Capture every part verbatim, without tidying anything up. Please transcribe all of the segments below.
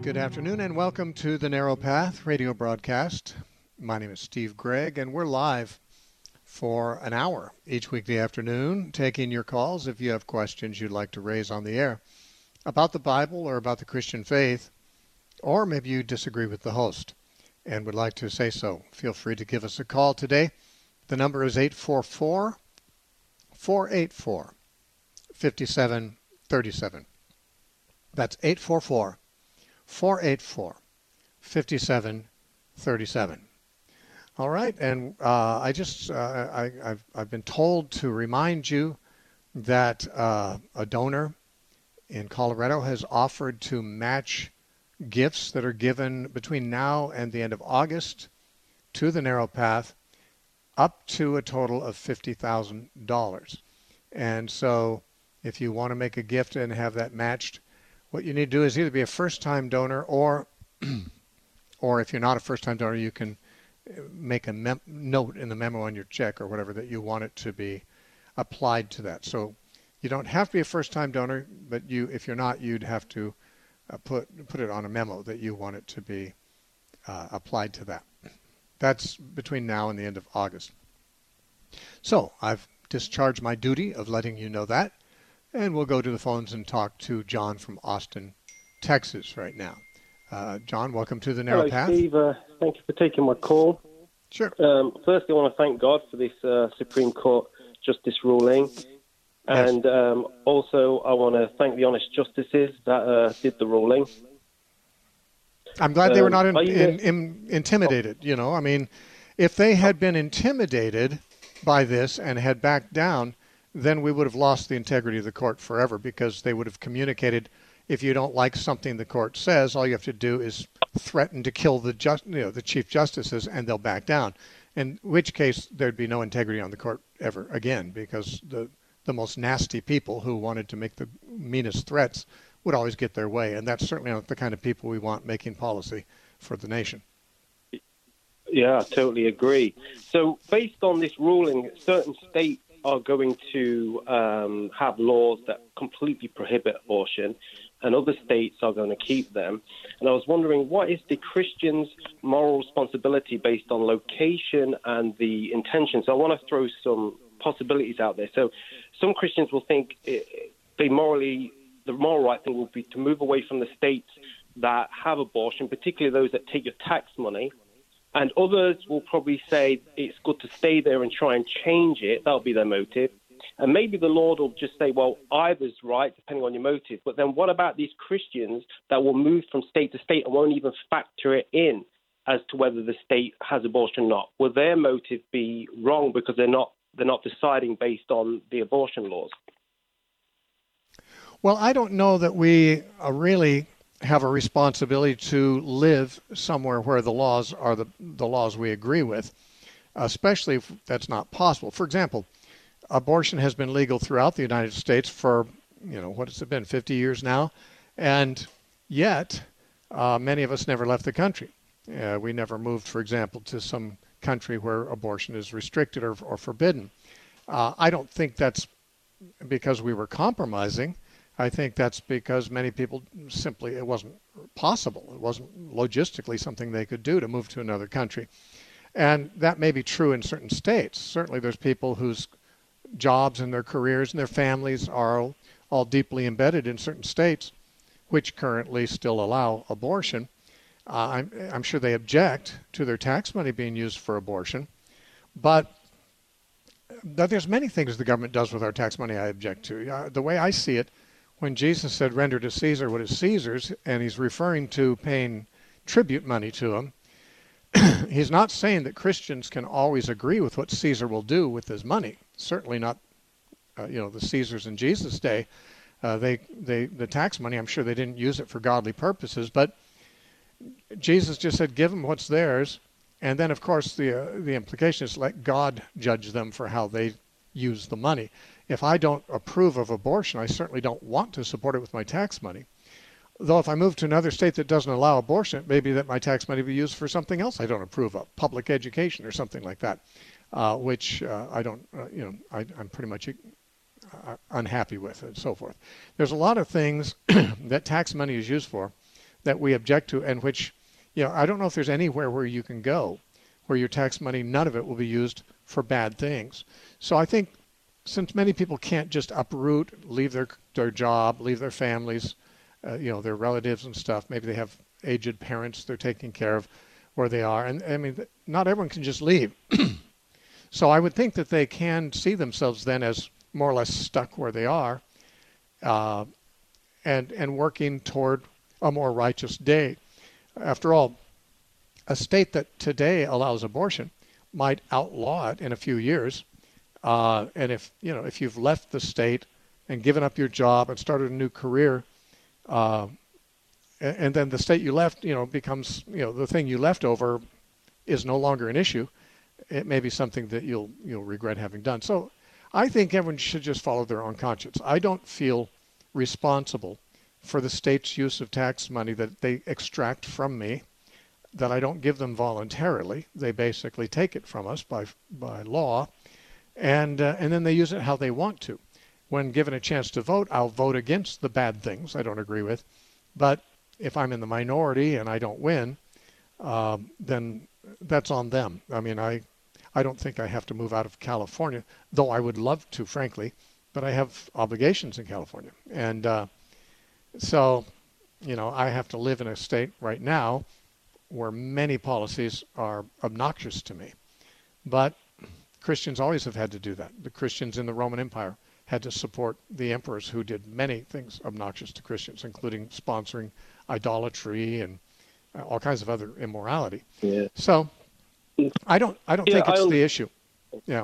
Good afternoon and welcome to the Narrow Path radio broadcast. My name is Steve Gregg and we're live for an hour each weekday afternoon, taking your calls if you have questions you'd like to raise on the air about the Bible or about the Christian faith, or maybe you disagree with the host and would like to say so. Feel free to give us a call today. The number is eight four four, four eight four, five seven three seven. That's eight four four, four eight four, five seven three seven. All right, and uh, I just uh, I, I've I've been told to remind you that uh, a donor in Colorado has offered to match gifts that are given between now and the end of August to the Narrow Path up to a total of fifty thousand dollars. And so if you want to make a gift and have that matched, what you need to do is either be a first-time donor or, or if you're not a first-time donor, you can make a mem- note in the memo on your check or whatever that you want it to be applied to that. So you don't have to be a first-time donor, but you, if you're not, you'd have to uh, put put it on a memo that you want it to be uh, applied to that. That's between now and the end of August. So I've discharged my duty of letting you know that. And we'll go to the phones and talk to John from Austin, Texas right now. Uh, John, welcome to the Narrow Hello, Path. Steve. Uh, thank you for taking my call. Sure. Um, firstly, I want to thank God for this uh, Supreme Court justice ruling. And Yes. um, also, I want to thank the honest justices that uh, did the ruling. I'm glad they were Um, not in, are you in, the- in, intimidated. You know, I mean, if they had been intimidated by this and had backed down, then we would have lost the integrity of the court forever, because they would have communicated, if you don't like something the court says, all you have to do is threaten to kill the just, you know, the chief justices, and they'll back down. In which case, there'd be no integrity on the court ever again, because the the most nasty people who wanted to make the meanest threats would always get their way, and that's certainly not the kind of people we want making policy for the nation. Yeah, I totally agree. So based on this ruling, certain states are going to um, have laws that completely prohibit abortion, and other states are going to keep them. And I was wondering, what is the Christian's moral responsibility based on location and the intention? So I want to throw some possibilities out there. So some Christians will think it, they morally, the moral right thing will be to move away from the states that have abortion, particularly those that take your tax money. And others will probably say it's good to stay there and try and change it. That'll be their motive. And maybe the Lord will just say, well, either's right, depending on your motive. But then what about these Christians that will move from state to state and won't even factor it in as to whether the state has abortion or not? Will their motive be wrong because they're not they're not deciding based on the abortion laws? Well, I don't know that we uh, really have a responsibility to live somewhere where the laws are the, the laws we agree with, especially if that's not possible. For example, abortion has been legal throughout the United States for, you know, what has it been, fifty years now? And yet, uh, many of us never left the country. Uh, we never moved, for example, to some country where abortion is restricted or, or forbidden. Uh, I don't think that's because we were compromising. I think that's because many people simply, it wasn't possible. It wasn't logistically something they could do to move to another country. And that may be true in certain states. Certainly there's people whose jobs and their careers and their families are all, all deeply embedded in certain states, which currently still allow abortion. Uh, I'm, I'm sure they object to their tax money being used for abortion. But there's many things the government does with our tax money I object to. Uh, the way I see it, when Jesus said, render to Caesar what is Caesar's, and he's referring to paying tribute money to him, he's not saying that Christians can always agree with what Caesar will do with his money. Certainly not, uh, you know, the Caesars in Jesus' day. Uh, they, they, the tax money, I'm sure they didn't use it for godly purposes, but Jesus just said, give them what's theirs. And then, of course, the, uh, the implication is let God judge them for how they use the money. If I don't approve of abortion, I certainly don't want to support it with my tax money. Though if I move to another state that doesn't allow abortion, it may be that my tax money be used for something else I don't approve of, public education or something like that, uh, which uh, I don't, uh, you know, I, I'm pretty much uh, unhappy with and so forth. There's a lot of things that tax money is used for that we object to, and which, you know, I don't know if there's anywhere where you can go where your tax money, none of it will be used for bad things. So I think since many people can't just uproot, leave their their job, leave their families, uh, you know, their relatives and stuff, maybe they have aged parents they're taking care of where they are. And I mean, not everyone can just leave. So I would think that they can see themselves then as more or less stuck where they are, uh, and and working toward a more righteous day. After all, a state that today allows abortion might outlaw it in a few years. Uh, and if, you know, if you've left the state and given up your job and started a new career, uh, and, and then the state you left, you know, becomes, you know, the thing you left over is no longer an issue, it may be something that you'll you'll regret having done. So I think everyone should just follow their own conscience. I don't feel responsible for the state's use of tax money that they extract from me, that I don't give them voluntarily. They basically take it from us by by law, and uh, and then they use it how they want to. When given a chance to vote, I'll vote against the bad things I don't agree with. But if I'm in the minority and I don't win, uh, then that's on them. I mean, I I don't think I have to move out of California, though I would love to, frankly, but I have obligations in California. And uh, so, you know, I have to live in a state right now where many policies are obnoxious to me. But Christians always have had to do that. The Christians in the Roman Empire had to support the emperors who did many things obnoxious to Christians, including sponsoring idolatry and uh, all kinds of other immorality. Yeah. So I don't I don't yeah, think it's the issue. Yeah.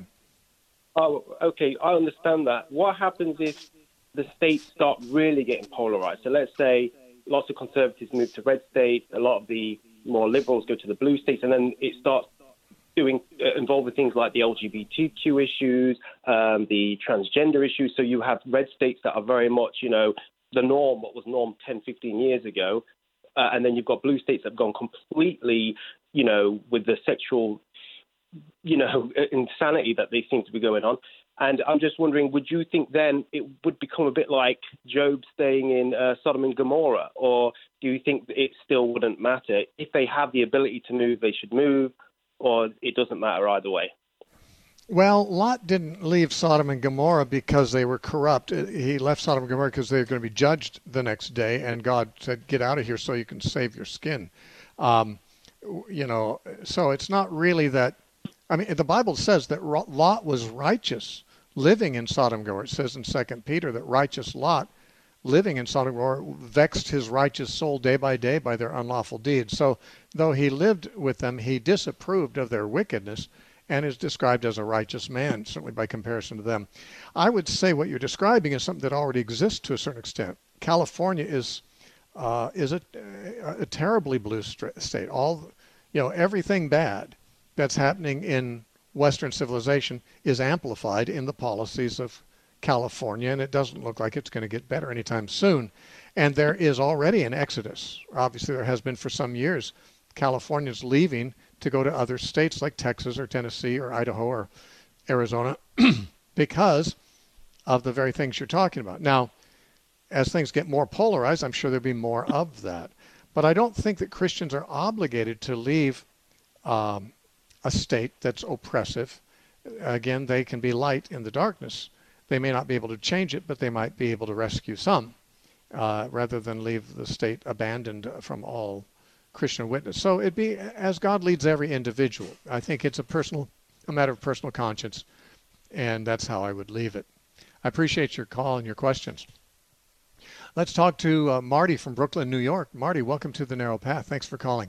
Oh, okay. I understand that. What happens if the states start really getting polarized? So let's say lots of conservatives move to red states, a lot of the more liberals go to the blue states, and then it starts doing uh, involving things like the L G B T Q issues, um, the transgender issues. So you have red states that are very much, you know, the norm, what was norm ten, fifteen years ago. Uh, and then you've got blue states that have gone completely, you know, with the sexual, you know, insanity that they seem to be going on. And I'm just wondering, would you think then it would become a bit like Job staying in uh, Sodom and Gomorrah? Or do you think it still wouldn't matter? If they have the ability to move, they should move, or it doesn't matter either way? Well, Lot didn't leave Sodom and Gomorrah because they were corrupt. He left Sodom and Gomorrah because they were going to be judged the next day, and God said, get out of here so you can save your skin. Um, you know, so it's not really that. I mean, the Bible says that Lot was righteous living in Sodom and Gomorrah. It says in Second Peter that righteous Lot living in Sodom and Gomorrah vexed his righteous soul day by day by their unlawful deeds. So though he lived with them, he disapproved of their wickedness and is described as a righteous man, certainly by comparison to them. I would say what you're describing is something that already exists to a certain extent. California is uh, is a, a terribly blue state. All, you know, everything bad that's happening in Western civilization is amplified in the policies of California, and it doesn't look like it's going to get better anytime soon. And there is already an exodus. Obviously, there has been for some years. California's leaving to go to other states like Texas or Tennessee or Idaho or Arizona because of the very things you're talking about. Now, as things get more polarized, I'm sure there'll be more of that. But I don't think that Christians are obligated to leave um, a state that's oppressive. Again, they can be light in the darkness. They may not be able to change it, but they might be able to rescue some, uh, rather than leave the state abandoned from all Christian witness. So it'd be as God leads every individual. I think it's a personal, a matter of personal conscience, and that's how I would leave it. I appreciate your call and your questions. Let's talk to uh, Marty from Brooklyn, New York. Marty, welcome to The Narrow Path. Thanks for calling.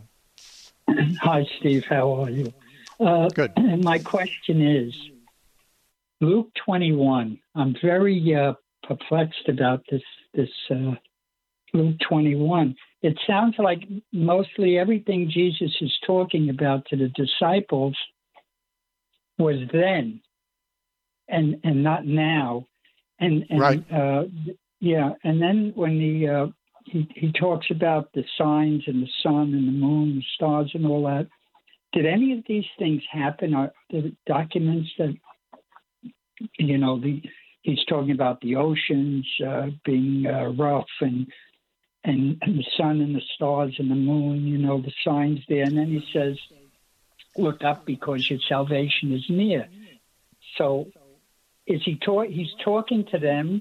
Hi, Steve. How are you? Uh, Good. And my question is, Luke twenty-one. I'm very uh, perplexed about this, this uh, Luke twenty-one. It sounds like mostly everything Jesus is talking about to the disciples was then and and not now. And, and right. uh, yeah, and then when the, uh, he, he talks about the signs and the sun and the moon, the stars and all that, did any of these things happen? Are there documents that, you know, the he's talking about the oceans uh, being uh, rough and and, and the sun and the stars and the moon, you know, the signs there. And then he says, look up because your salvation is near. So is he talk, he's talking to them?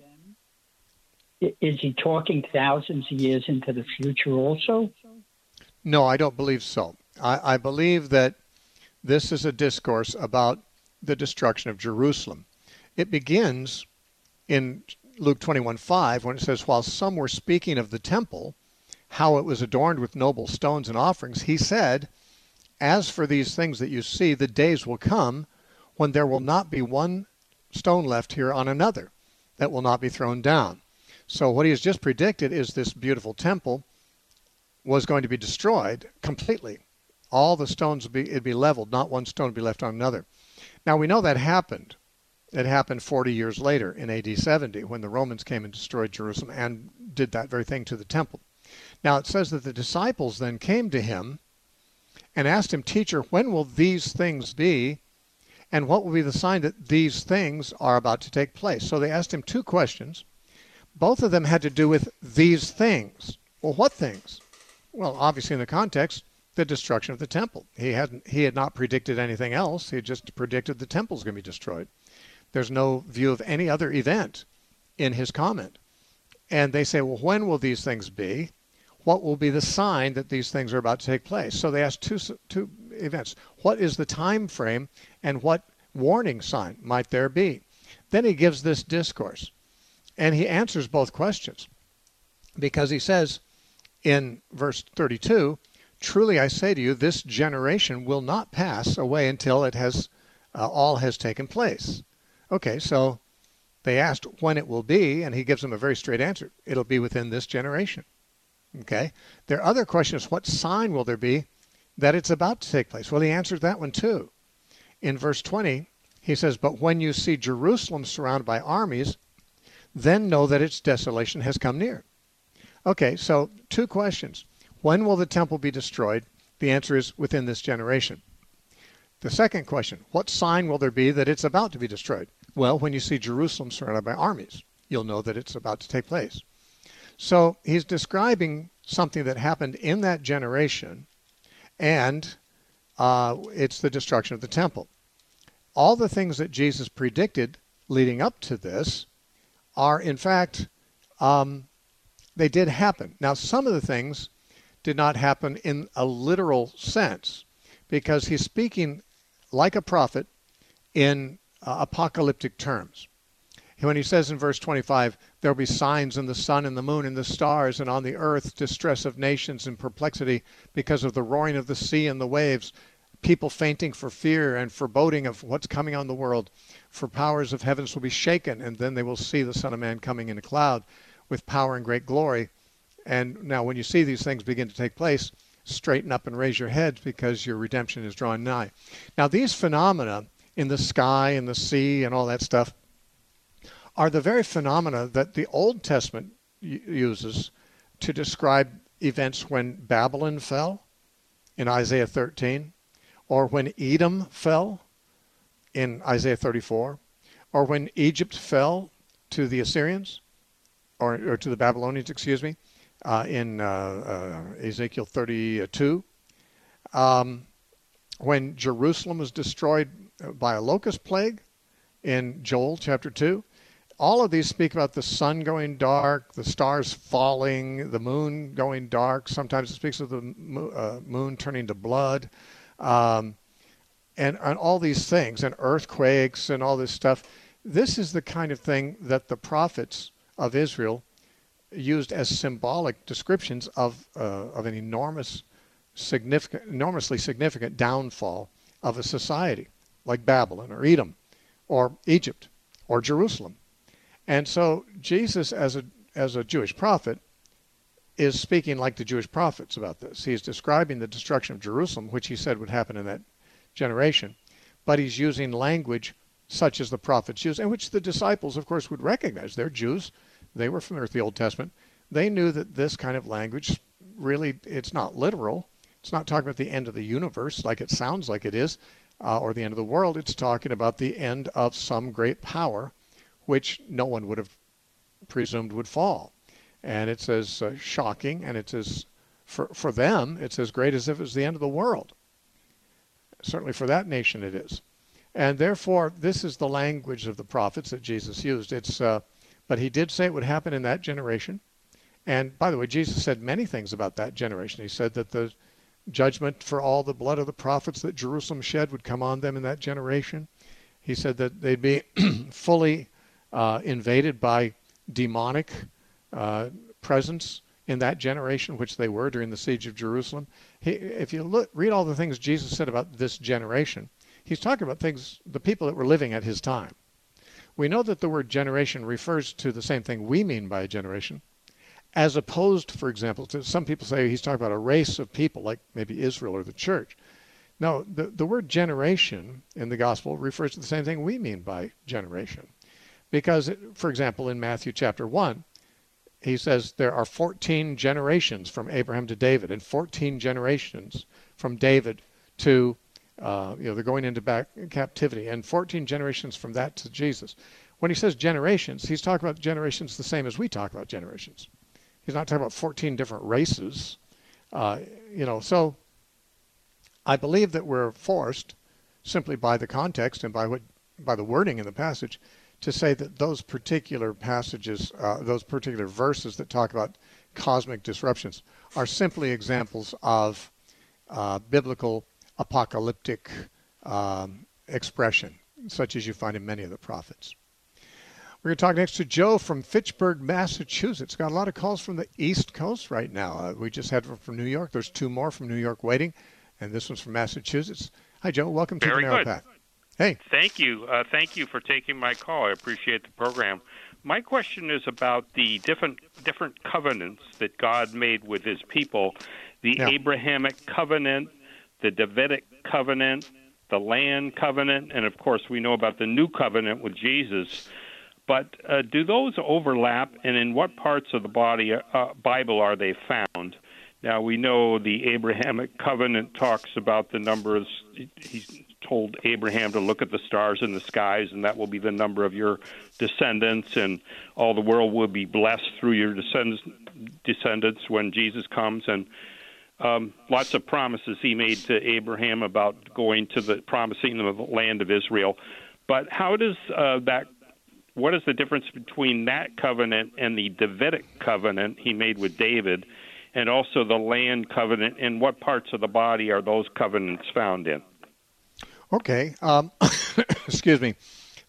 Is he talking thousands of years into the future also? No, I don't believe so. I, I believe that this is a discourse about the destruction of Jerusalem. It begins in Luke twenty-one five when it says, while some were speaking of the temple, how it was adorned with noble stones and offerings, he said, as for these things that you see, the days will come when there will not be one stone left here on another that will not be thrown down. So what he has just predicted is this beautiful temple was going to be destroyed completely. All the stones would be, it'd be leveled, not one stone would be left on another. Now we know that happened. It happened forty years later in A D seventy when the Romans came and destroyed Jerusalem and did that very thing to the temple. Now it says that the disciples then came to him and asked him, Teacher, when will these things be? And what will be the sign that these things are about to take place? So they asked him two questions. Both of them had to do with these things. Well, what things? Well, obviously in the context, the destruction of the temple. He hadn't, he had not predicted anything else. He had just predicted the temple's going to be destroyed. There's no view of any other event in his comment. And they say, well, when will these things be? What will be the sign that these things are about to take place? So they asked two, two events. What is the time frame and what warning sign might there be? Then he gives this discourse. And he answers both questions because he says in verse thirty-two, truly I say to you, this generation will not pass away until it has uh, all has taken place. Okay, so they asked when it will be, and he gives them a very straight answer. It'll be within this generation. Okay, their other question is, what sign will there be that it's about to take place? Well, he answered that one too. In verse twenty, he says, but when you see Jerusalem surrounded by armies, then know that its desolation has come near. Okay, so two questions. When will the temple be destroyed? The answer is within this generation. The second question, what sign will there be that it's about to be destroyed? Well, when you see Jerusalem surrounded by armies, you'll know that it's about to take place. So he's describing something that happened in that generation, and uh, it's the destruction of the temple. All the things that Jesus predicted leading up to this are, in fact, um, they did happen. Now, some of the things did not happen in a literal sense because he's speaking like a prophet in uh, apocalyptic terms. When he says in verse twenty-five, there will be signs in the sun and the moon and the stars, and on the earth distress of nations and perplexity because of the roaring of the sea and the waves, people fainting for fear and foreboding of what's coming on the world. For powers of heavens will be shaken, and then they will see the Son of Man coming in a cloud with power and great glory. And now when you see these things begin to take place, straighten up and raise your heads because your redemption is drawing nigh. Now these phenomena in the sky and the sea and all that stuff are the very phenomena that the Old Testament uses to describe events when Babylon fell in Isaiah thirteen, or when Edom fell in Isaiah thirty-four, or when Egypt fell to the Assyrians, or, or to the Babylonians, excuse me, uh, in uh, uh, Ezekiel thirty-two, um, when Jerusalem was destroyed by a locust plague in Joel chapter two. All of these speak about the sun going dark, the stars falling, the moon going dark. Sometimes it speaks of the mo- uh, moon turning to blood, um, and, and all these things, and earthquakes and all this stuff. This is the kind of thing that the prophets of Israel used as symbolic descriptions of uh, of an enormous, significant, enormously significant downfall of a society like Babylon or Edom or Egypt or Jerusalem. And so Jesus, as a as a Jewish prophet, is speaking like the Jewish prophets about this. He's describing the destruction of Jerusalem, which he said would happen in that generation, but he's using language such as the prophets use, and which the disciples, of course, would recognize. They're Jews. They were familiar with the Old Testament. They knew that this kind of language, really, it's not literal. It's not talking about the end of the universe like it sounds like it is, uh, or the end of the world. It's talking about the end of some great power which no one would have presumed would fall. And it's as uh, shocking, and it's as, for, for them, it's as great as if it was the end of the world. Certainly for that nation it is. And therefore, this is the language of the prophets that Jesus used. It's, uh, but he did say it would happen in that generation. And by the way, Jesus said many things about that generation. He said that the judgment for all the blood of the prophets that Jerusalem shed would come on them in that generation. He said that they'd be fully uh, invaded by demonic uh, presence in that generation, which they were during the siege of Jerusalem. He, if you look, read all the things Jesus said about this generation, he's talking about things, the people that were living at his time. We know that the word generation refers to the same thing we mean by a generation, as opposed, for example, to some people say he's talking about a race of people, like maybe Israel or the church. No, the, the word generation in the gospel refers to the same thing we mean by generation. Because, for example, in Matthew chapter one, he says there are fourteen generations from Abraham to David, and fourteen generations from David to, uh, you know, they're going into back captivity, and fourteen generations from that to Jesus. When he says generations, he's talking about generations the same as we talk about generations. He's not talking about fourteen different races. Uh, you know, so I believe that we're forced, simply by the context and by what, by the wording in the passage, to say that those particular passages, uh, those particular verses that talk about cosmic disruptions are simply examples of uh, biblical apocalyptic um, expression, such as you find in many of the prophets. We're going to talk next to Joe from Fitchburg, Massachusetts. Got a lot of calls from the East Coast right now. Uh, we just had one from New York. There's two more from New York waiting, and this one's from Massachusetts. Hi, Joe. Welcome to Very the Narrow good. Path. Hey. Thank you. Uh, thank you for taking my call. I appreciate the program. My question is about the different different covenants that God made with his people, the Yeah. Abrahamic covenant, the Davidic covenant, the land covenant, and of course we know about the new covenant with Jesus. But uh, do those overlap, and in what parts of the body uh, Bible are they found? Now, we know the Abrahamic covenant talks about the number of, he's told Abraham to look at the stars in the skies, and that will be the number of your descendants, and all the world will be blessed through your descendants, descendants when Jesus comes. And um, lots of promises he made to Abraham about going to the, promising them the land of Israel. But how does uh, that, what is the difference between that covenant and the Davidic covenant he made with David, and also the land covenant, and what parts of the body are those covenants found in? Okay. Um, excuse me.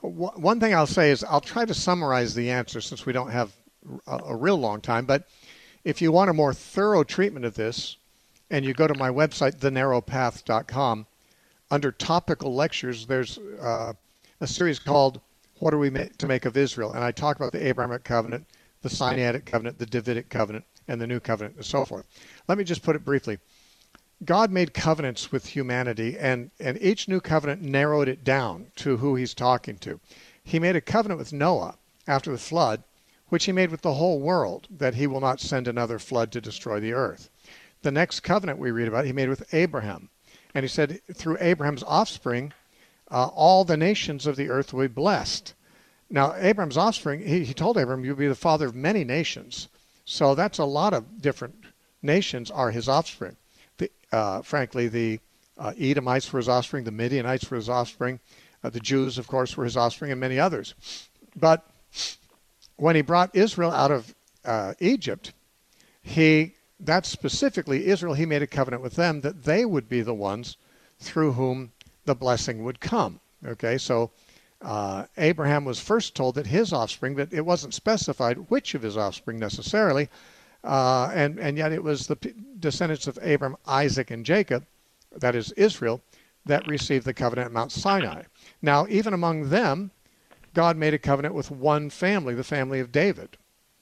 One thing I'll say is I'll try to summarize the answer since we don't have a, a real long time. But if you want a more thorough treatment of this, and you go to my website, the narrow path dot com, under topical lectures, there's uh, a series called What Are We to Make of Israel? And I talk about the Abrahamic covenant, the Sinaitic covenant, the Davidic covenant, and the new covenant, and so forth. Let me just put it briefly. God made covenants with humanity, and, and each new covenant narrowed it down to who he's talking to. He made a covenant with Noah after the flood, which he made with the whole world, that he will not send another flood to destroy the earth. The next covenant we read about, he made with Abraham. And he said, through Abraham's offspring, uh, all the nations of the earth will be blessed. Now, Abraham's offspring, he, he told Abraham, you'll be the father of many nations. So that's a lot of different nations are his offspring. The, uh, frankly, the uh, Edomites were his offspring, the Midianites were his offspring, uh, the Jews, of course, were his offspring, and many others. But when he brought Israel out of uh, Egypt, he, that's specifically Israel, he made a covenant with them that they would be the ones through whom the blessing would come. Okay, so uh, Abraham was first told that his offspring, but it wasn't specified which of his offspring necessarily, Uh, and, and yet it was the p- descendants of Abraham, Isaac, and Jacob, that is Israel, that received the covenant at Mount Sinai. Now, even among them, God made a covenant with one family, the family of David.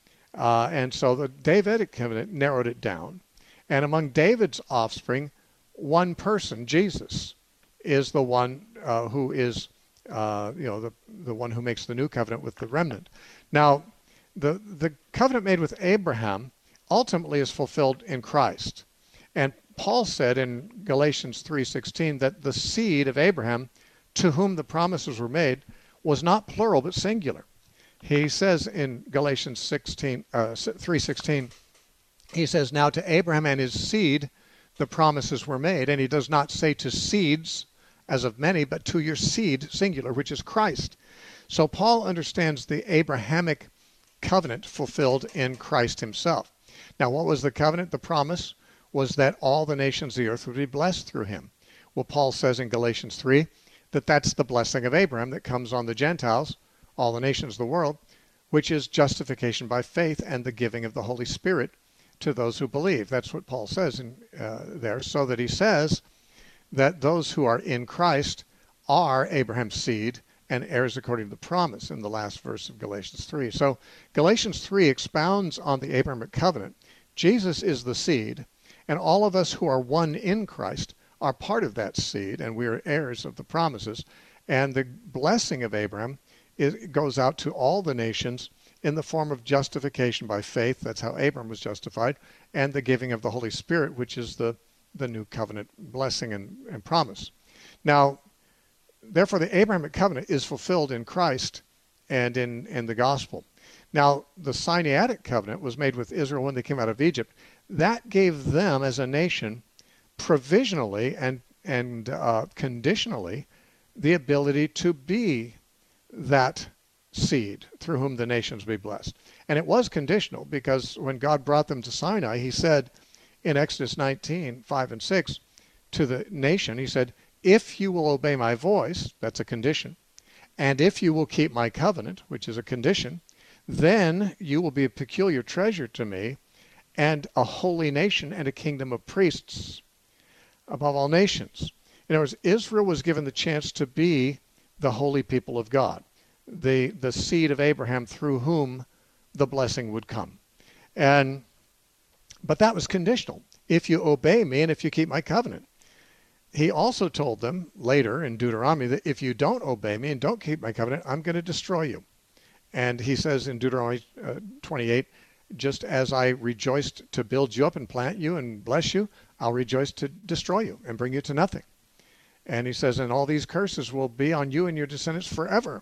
Uh, and so the Davidic covenant narrowed it down. And among David's offspring, one person, Jesus, is the one uh, who is, uh, you know, the, the one who makes the new covenant with the remnant. Now, the, the covenant made with Abraham ultimately is fulfilled in Christ. And Paul said in Galatians three sixteen that the seed of Abraham to whom the promises were made was not plural but singular. He says in Galatians sixteen, uh, three sixteen, he says, now to Abraham and his seed the promises were made. And he does not say to seeds as of many, but to your seed, singular, which is Christ. So Paul understands the Abrahamic covenant fulfilled in Christ himself. Now, what was the covenant? The promise was that all the nations of the earth would be blessed through him. Well, Paul says in Galatians three that that's the blessing of Abraham that comes on the Gentiles, all the nations of the world, which is justification by faith and the giving of the Holy Spirit to those who believe. That's what Paul says in uh, there, so that he says that those who are in Christ are Abraham's seed and heirs according to the promise in the last verse of Galatians three. So Galatians three expounds on the Abrahamic covenant. Jesus is the seed, and all of us who are one in Christ are part of that seed, and we are heirs of the promises. And the blessing of Abraham is, goes out to all the nations in the form of justification by faith. That's how Abraham was justified, and the giving of the Holy Spirit, which is the, the new covenant blessing and, and promise. Now, therefore, the Abrahamic covenant is fulfilled in Christ and in, in the gospel. Now, the Sinaitic covenant was made with Israel when they came out of Egypt. That gave them as a nation provisionally and, and uh, conditionally the ability to be that seed through whom the nations be blessed. And it was conditional, because when God brought them to Sinai, he said in Exodus nineteen, five and six to the nation, he said, if you will obey my voice, that's a condition, and if you will keep my covenant, which is a condition, then you will be a peculiar treasure to me and a holy nation and a kingdom of priests above all nations. In other words, Israel was given the chance to be the holy people of God, the, the seed of Abraham through whom the blessing would come. And but that was conditional. If you obey me and if you keep my covenant. He also told them later in Deuteronomy that if you don't obey me and don't keep my covenant, I'm going to destroy you. And he says in Deuteronomy uh, twenty-eight, just as I rejoiced to build you up and plant you and bless you, I'll rejoice to destroy you and bring you to nothing. And he says, and all these curses will be on you and your descendants forever.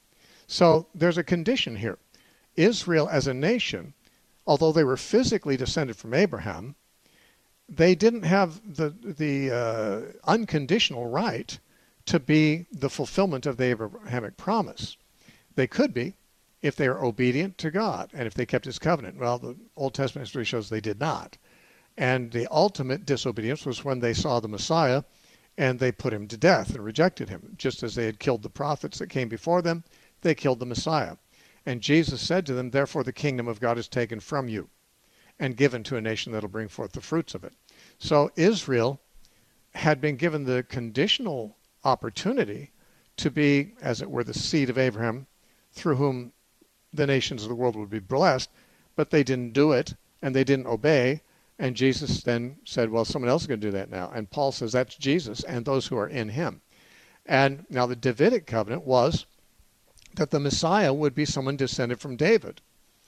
So there's a condition here. Israel as a nation, although they were physically descended from Abraham, they didn't have the, the uh, unconditional right to be the fulfillment of the Abrahamic promise. They could be if they were obedient to God and if they kept his covenant. Well, the Old Testament history shows they did not. And the ultimate disobedience was when they saw the Messiah and they put him to death and rejected him. Just as they had killed the prophets that came before them, they killed the Messiah. And Jesus said to them, therefore the kingdom of God is taken from you and given to a nation that will bring forth the fruits of it. So Israel had been given the conditional opportunity to be, as it were, the seed of Abraham through whom the nations of the world would be blessed, but they didn't do it and they didn't obey. And Jesus then said, well, someone else is going to do that now. And Paul says that's Jesus and those who are in him. And now the Davidic covenant was that the Messiah would be someone descended from David.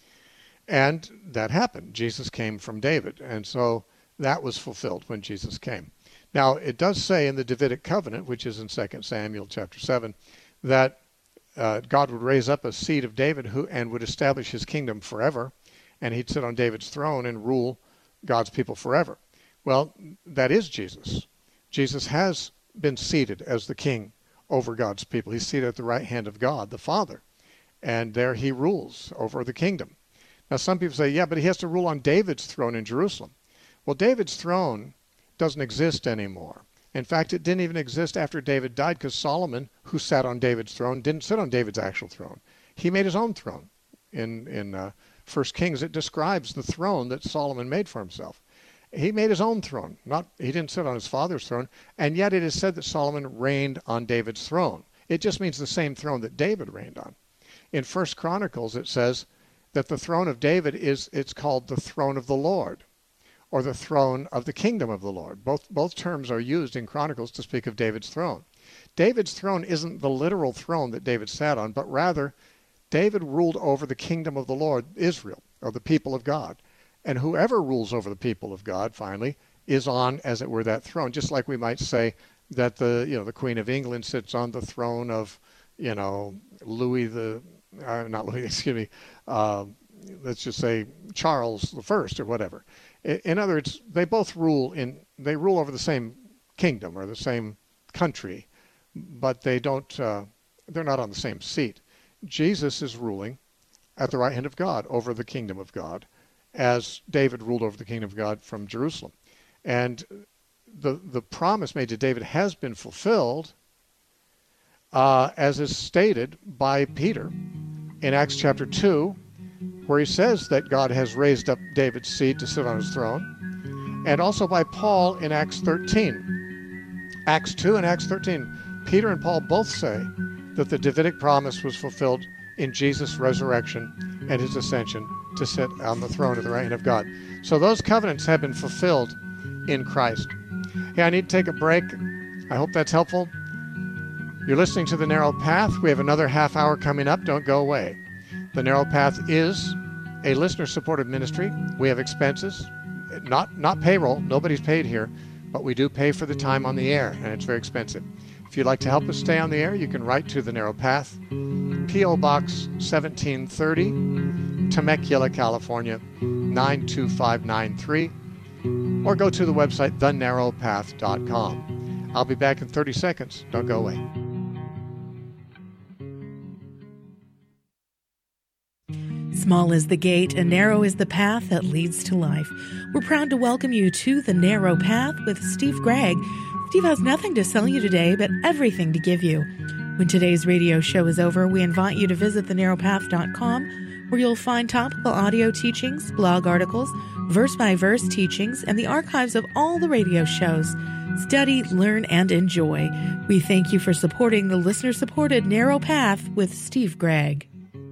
And that happened. Jesus came from David. And so that was fulfilled when Jesus came. Now, it does say in the Davidic covenant, which is in Second Samuel chapter seven, that uh, God would raise up a seed of David who and would establish his kingdom forever. And he'd sit on David's throne and rule God's people forever. Well, that is Jesus. Jesus has been seated as the king over God's people. He's seated at the right hand of God, the Father. And there he rules over the kingdom. Now, some people say, yeah, but he has to rule on David's throne in Jerusalem. Well, David's throne doesn't exist anymore. In fact, it didn't even exist after David died, because Solomon, who sat on David's throne, didn't sit on David's actual throne. He made his own throne. In, in uh, First Kings, it describes the throne that Solomon made for himself. He made his own throne. Not, he didn't sit on his father's throne, and yet it is said that Solomon reigned on David's throne. It just means the same throne that David reigned on. In First Chronicles, it says that the throne of David is, it's called the throne of the Lord, or the throne of the kingdom of the Lord. Both, both terms are used in Chronicles to speak of David's throne. David's throne isn't the literal throne that David sat on, but rather David ruled over the kingdom of the Lord, Israel, or the people of God. And whoever rules over the people of God, finally, is on, as it were, that throne. Just like we might say that the, you know, the Queen of England sits on the throne of, you know, Louis the uh, not Louis, excuse me, uh, let's just say Charles the First or whatever. In, in other words, they both rule in, they rule over the same kingdom or the same country, but they don't, uh, they're not on the same seat. Jesus is ruling at the right hand of God over the kingdom of God, as David ruled over the kingdom of God from Jerusalem. And the the promise made to David has been fulfilled, uh, as is stated by Peter in Acts chapter two, where he says that God has raised up David's seed to sit on his throne, and also by Paul in Acts thirteen. Acts two and Acts thirteen, Peter and Paul both say that the Davidic promise was fulfilled in Jesus' resurrection and his ascension to sit on the throne of the right hand of God. So those covenants have been fulfilled in Christ. Hey, I need to take a break. I hope that's helpful. You're listening to The Narrow Path. We have another half hour coming up. Don't go away. The Narrow Path is a listener-supported ministry. We have expenses, not not payroll. Nobody's paid here, but we do pay for the time on the air, and it's very expensive. If you'd like to help us stay on the air, you can write to The Narrow Path, P O Box seventeen thirty, Temecula, California, nine two five nine three, or go to the website the narrow path dot com. I'll be back in thirty seconds. Don't go away. Small is the gate and narrow is the path that leads to life. We're proud to welcome you to The Narrow Path with Steve Gregg. Steve has nothing to sell you today, but everything to give you. When today's radio show is over, we invite you to visit the narrow path dot com, where you'll find topical audio teachings, blog articles, verse-by-verse teachings, and the archives of all the radio shows. Study, learn, and enjoy. We thank you for supporting the listener-supported Narrow Path with Steve Gregg.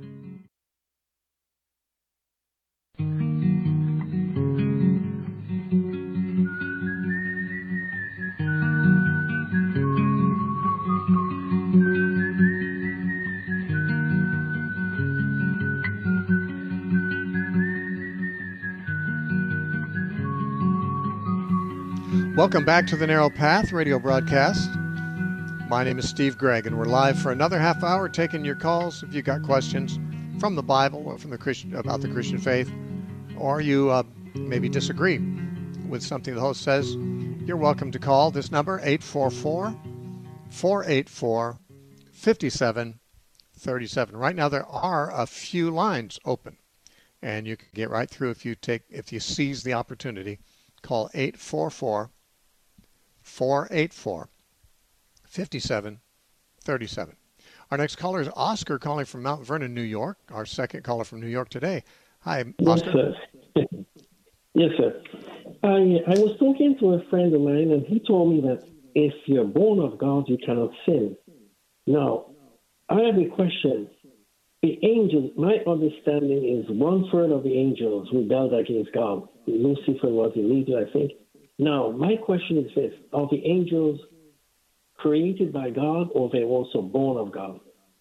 Welcome back to the Narrow Path radio broadcast. My name is Steve Gregg, and we're live for another half hour taking your calls. If you've got questions from the Bible or from the Christian about the Christian faith, or you uh, maybe disagree with something the host says, you're welcome to call this number, eight four four, four eight four, five seven three seven. Right now there are a few lines open, and you can get right through if you take if you seize the opportunity. Call eight four four, four eight four, five seven three seven. Our next caller is Oscar, calling from Mount Vernon, New York. Our second caller from New York today. Hi, Oscar. Yes, sir. Yes, sir. I, I was talking to a friend of mine, and he told me that if you're born of God, you cannot sin. Now, I have a question. The angels, my understanding is one third of the angels rebelled against God. Lucifer was illegal, I think. Now, my question is this. Are the angels created by God, or they're also born of God?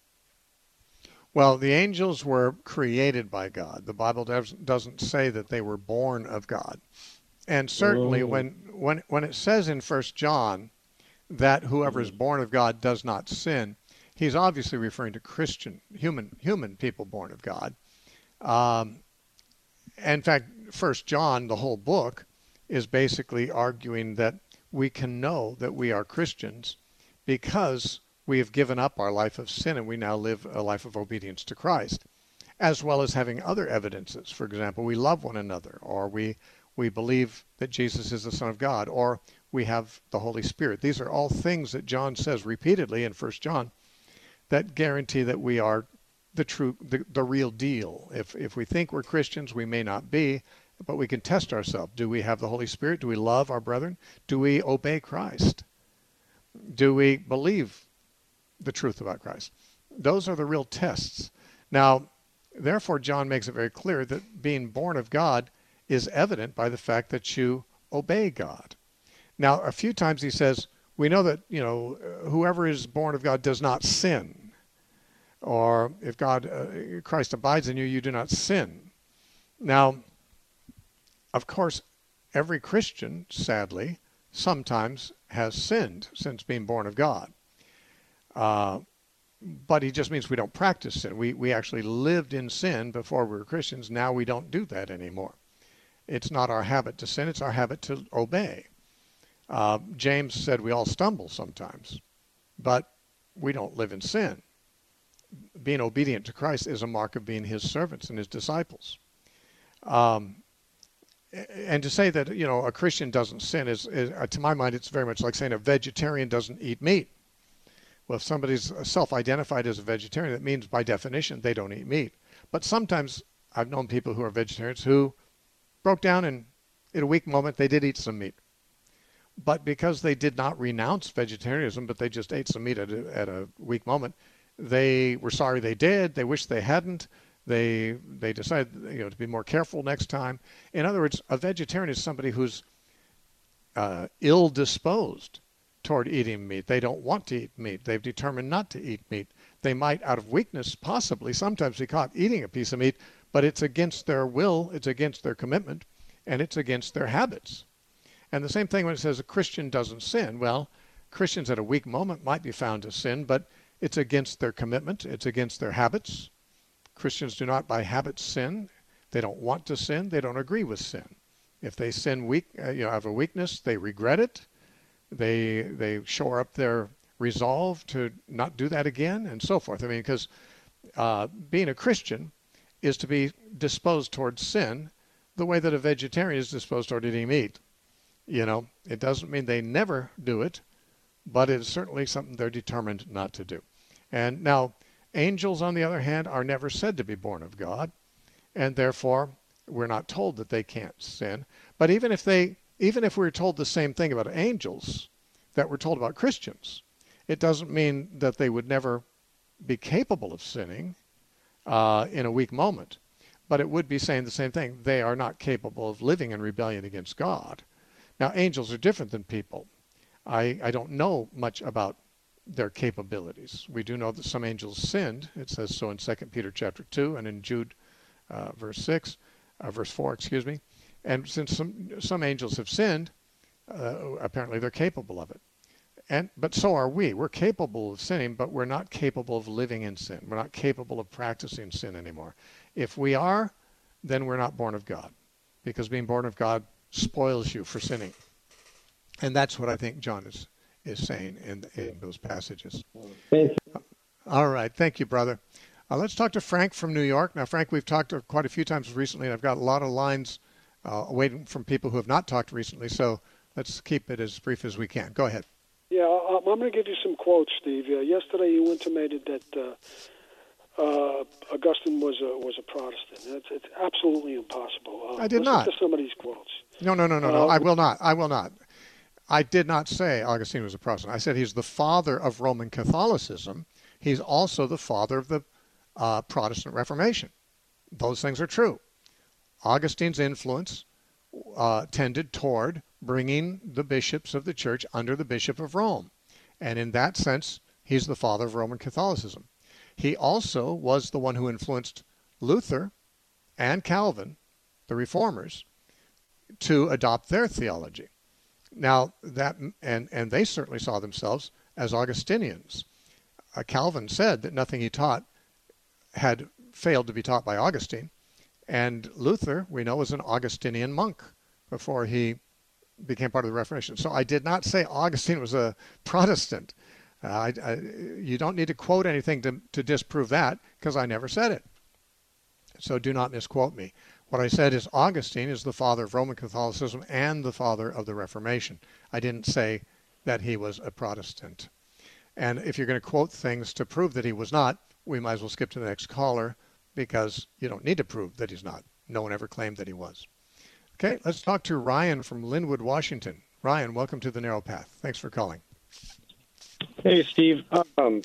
Well, the angels were created by God. The Bible does, doesn't say that they were born of God. And certainly Oh. when, when, when it says in First John that whoever is born of God does not sin, he's obviously referring to Christian, human human people born of God. Um, in fact, First John, the whole book, is basically arguing that we can know that we are Christians because we have given up our life of sin and we now live a life of obedience to Christ, as well as having other evidences. For example, we love one another, or we we believe that Jesus is the Son of God, or we have the Holy Spirit. These are all things that John says repeatedly in First John that guarantee that we are the true, the, the real deal. If if we think we're Christians, we may not be, but we can test ourselves. Do we have the Holy Spirit? Do we love our brethren? Do we obey Christ? Do we believe the truth about Christ? Those are the real tests. Now, therefore, John makes it very clear that being born of God is evident by the fact that you obey God. Now, a few times he says, we know that, you know, whoever is born of God does not sin. Or if God, uh, Christ abides in you, you do not sin. Now, of course, every Christian, sadly, sometimes has sinned since being born of God. Uh, but he just means we don't practice sin. We, we actually lived in sin before we were Christians. Now we don't do that anymore. It's not our habit to sin. It's our habit to obey. Uh, James said we all stumble sometimes, but we don't live in sin. Being obedient to Christ is a mark of being his servants and his disciples. Um, and to say that, you know, a Christian doesn't sin is, is uh, to my mind, it's very much like saying a vegetarian doesn't eat meat. Well, if somebody's self-identified as a vegetarian, that means by definition they don't eat meat. But sometimes I've known people who are vegetarians who broke down and in a weak moment they did eat some meat. But because they did not renounce vegetarianism, but they just ate some meat at a, at a weak moment, they were sorry they did. They wished they hadn't. They they decided, you know, to be more careful next time. In other words, a vegetarian is somebody who's uh, ill-disposed toward eating meat. They don't want to eat meat. They've determined not to eat meat. They might, out of weakness, possibly sometimes be caught eating a piece of meat, but it's against their will, it's against their commitment, and it's against their habits. And the same thing when it says a Christian doesn't sin. Well, Christians at a weak moment might be found to sin, but it's against their commitment. It's against their habits. Christians do not by habit sin. They don't want to sin. They don't agree with sin. If they sin weak, uh, you know, out of a weakness, they regret it. They they shore up their resolve to not do that again, and so forth. I mean, because uh, being a Christian is to be disposed towards sin the way that a vegetarian is disposed toward eating meat. You know, it doesn't mean they never do it, but it's certainly something they're determined not to do. And now, angels, on the other hand, are never said to be born of God, and therefore we're not told that they can't sin. But even if they, even if we're told the same thing about angels that we're told about Christians, it doesn't mean that they would never be capable of sinning uh, in a weak moment. But it would be saying the same thing. They are not capable of living in rebellion against God. Now, angels are different than people. I, I don't know much about their capabilities. We do know that some angels sinned. It says so in Second Peter chapter two and in Jude uh, verse six, uh, verse four, excuse me. And since some some angels have sinned, uh, apparently they're capable of it. And but so are we. We're capable of sinning, but we're not capable of living in sin. We're not capable of practicing sin anymore. If we are, then we're not born of God, because being born of God spoils you for sinning. And that's what I think John is, is saying in, in those passages. Thank you. All right. Thank you, brother. Uh, let's talk to Frank from New York. Now, Frank, we've talked quite a few times recently, and I've got a lot of lines uh, waiting from people who have not talked recently, so let's keep it as brief as we can. Go ahead. Yeah, I'm going to give you some quotes, Steve. Uh, yesterday you intimated that uh, uh, Augustine was a was a Protestant. It's, it's absolutely impossible. Uh, I did listen not. to some of these quotes. No, no, no, no, no. Uh, I will not. I will not. I did not say Augustine was a Protestant. I said he's the father of Roman Catholicism. He's also the father of the uh, Protestant Reformation. Those things are true. Augustine's influence uh, tended toward bringing the bishops of the church under the Bishop of Rome. And in that sense, he's the father of Roman Catholicism. He also was the one who influenced Luther and Calvin, the reformers, to adopt their theology. Now, that and, and they certainly saw themselves as Augustinians. Uh, Calvin said that nothing he taught had failed to be taught by Augustine. And Luther, we know, was an Augustinian monk before he became part of the Reformation. So I did not say Augustine was a Protestant. Uh, I, I, you don't need to quote anything to, to disprove that, because I never said it. So do not misquote me. What I said is Augustine is the father of Roman Catholicism and the father of the Reformation. I didn't say that he was a Protestant. And if you're going to quote things to prove that he was not, we might as well skip to the next caller, because you don't need to prove that he's not. No one ever claimed that he was. Okay, let's talk to Ryan from Linwood, Washington. Ryan, welcome to The Narrow Path. Thanks for calling. Hey, Steve. Um,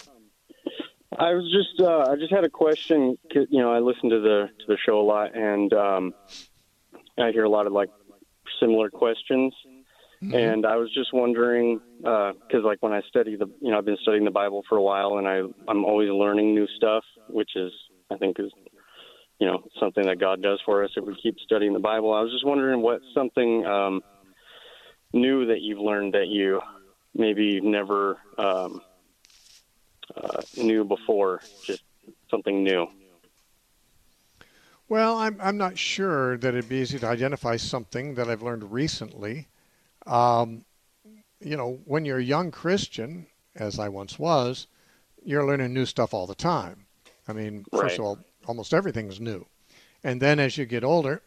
I was just uh, I just had a question. You know, I listen to the to the show a lot, and um, I hear a lot of like similar questions. Mm-hmm. And I was just wondering, because uh, like when I study the, you know, I've been studying the Bible for a while, and I I'm always learning new stuff, which is I think is you know something that God does for us if we keep studying the Bible. I was just wondering what something um, new that you've learned that you maybe never um, uh, knew before, just something new? Well, I'm I'm not sure that it'd be easy to identify something that I've learned recently. Um, you know, when you're a young Christian, as I once was, you're learning new stuff all the time. I mean, first Right. of all, almost everything's new. And then as you get older,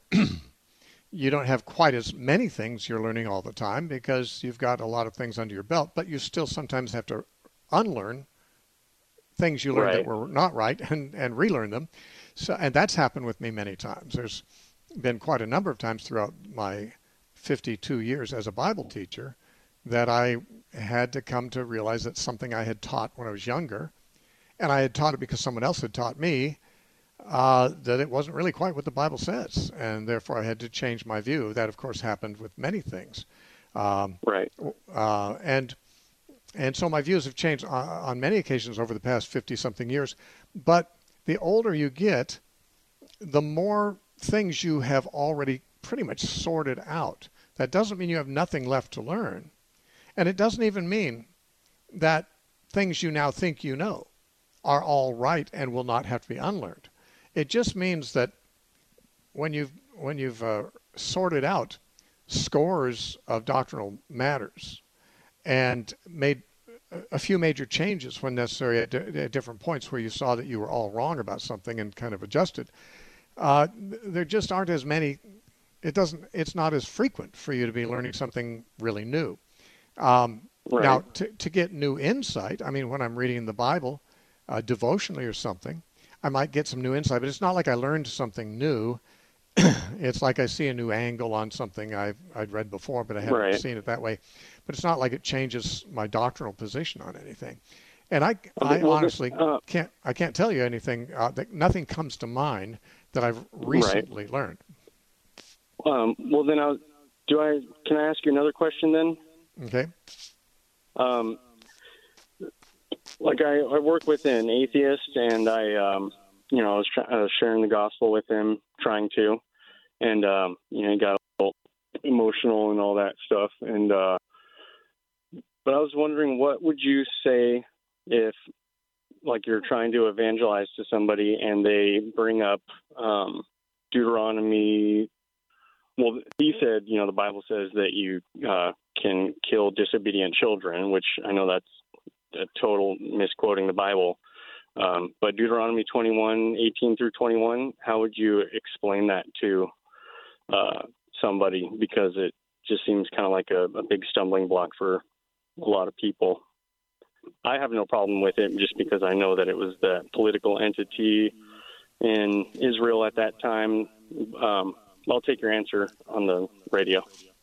you don't have quite as many things you're learning all the time because you've got a lot of things under your belt, but you still sometimes have to unlearn things you learned Right. that were not right and, and relearn them. So, and that's happened with me many times. There's been quite a number of times throughout my fifty-two years as a Bible teacher that I had to come to realize that something I had taught when I was younger, and I had taught it because someone else had taught me, uh, that it wasn't really quite what the Bible says, and therefore I had to change my view. That, of course, happened with many things. Um, Right. uh, and and so my views have changed on, on many occasions over the past fifty-something years. But the older you get, the more things you have already pretty much sorted out. That doesn't mean you have nothing left to learn. And it doesn't even mean that things you now think you know are all right and will not have to be unlearned. It just means that when you've when you've uh, sorted out scores of doctrinal matters and made a few major changes when necessary at, d- at different points where you saw that you were all wrong about something and kind of adjusted, uh, there just aren't as many. It doesn't. It's not as frequent for you to be learning something really new. Um, Right. Now, to, to get new insight, I mean, when I'm reading the Bible uh, devotionally or something, I might get some new insight, but it's not like I learned something new. It's like I see a new angle on something I've I'd read before, but I haven't Right. seen it that way. But it's not like it changes my doctrinal position on anything. And I, Well, I well, honestly uh, can't I can't tell you anything. Uh, that nothing comes to mind that I've recently learned. Um, well, then, I, do I? Can I ask you another question then? Okay. Um, like I, I work with an atheist, and I, um, you know, I was, try- I was sharing the gospel with him, trying to, and um, you know, he got a little emotional and all that stuff. And uh, but I was wondering, what would you say if, like, you're trying to evangelize to somebody and they bring up um, Deuteronomy? Well, he said, you know, the Bible says that you uh, can kill disobedient children, which I know that's a total misquoting the Bible. Um, but Deuteronomy twenty-one, eighteen through twenty-one, how would you explain that to uh, somebody? Because it just seems kind of like a, a big stumbling block for a lot of people. I have no problem with it just because I know that it was the political entity in Israel at that time. Um, I'll take your answer on the radio.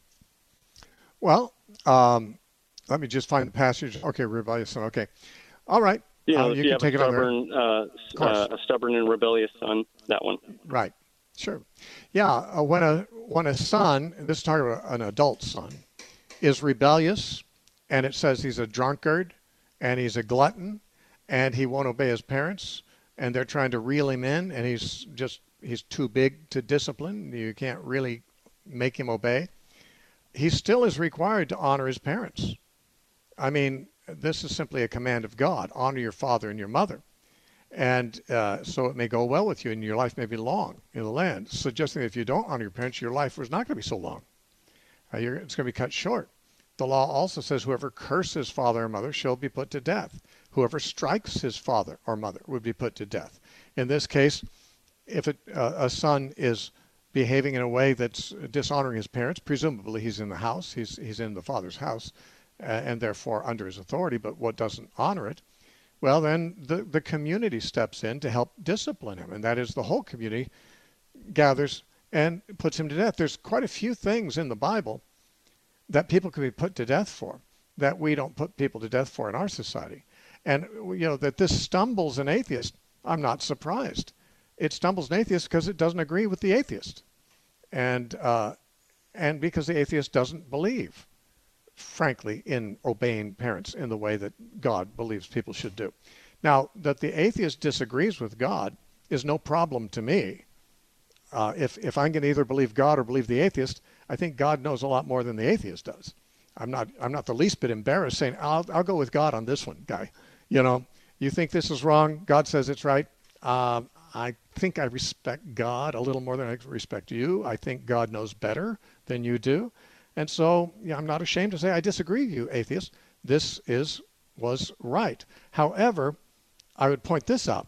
Well, um, let me just find the passage. Okay, rebellious son. Okay. All right. You know, Uh, if you you can have take a it on there. stubborn, uh, course. uh, a stubborn and rebellious son, that one. Right. Sure. Yeah. Uh, when a when a son, this is talking about an adult son, is rebellious, and it says he's a drunkard, and he's a glutton, and he won't obey his parents, and they're trying to reel him in, and he's just he's too big to discipline. You can't really make him obey. He still is required to honor his parents. I mean, this is simply a command of God. Honor your father and your mother. And uh, so it may go well with you and your life may be long in the land, suggesting that if you don't honor your parents, your life was not going to be so long. Uh, you're, it's going to be cut short. The law also says whoever curses father or mother shall be put to death. Whoever strikes his father or mother would be put to death. In this case, if it, uh, a son is behaving in a way that's dishonoring his parents, presumably he's in the house, he's, he's in the father's house, uh, and therefore under his authority, but what doesn't honor it, well, then the, the community steps in to help discipline him, and that is the whole community gathers and puts him to death. There's quite a few things in the Bible that people can be put to death for that we don't put people to death for in our society. And, you know, that this stumbles an atheist, I'm not surprised. It stumbles an atheist because it doesn't agree with the atheist. And, uh, and because the atheist doesn't believe, frankly, in obeying parents in the way that God believes people should do. Now, that the atheist disagrees with God is no problem to me. Uh, if, if I'm going to either believe God or believe the atheist, I think God knows a lot more than the atheist does. I'm not I'm not the least bit embarrassed saying, I'll, I'll go with God on this one, guy. You know, You think this is wrong. God says it's right. Um, I think I respect God a little more than I respect you. I think God knows better than you do. And so yeah, I'm not ashamed to say I disagree with you, atheist. This is was right. However, I would point this out.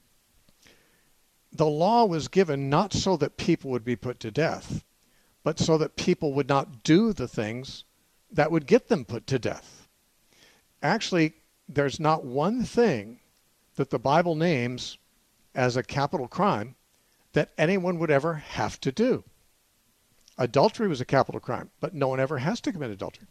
The law was given not so that people would be put to death, but so that people would not do the things that would get them put to death. Actually, there's not one thing that the Bible names as a capital crime that anyone would ever have to do. Adultery was a capital crime, but no one ever has to commit adultery.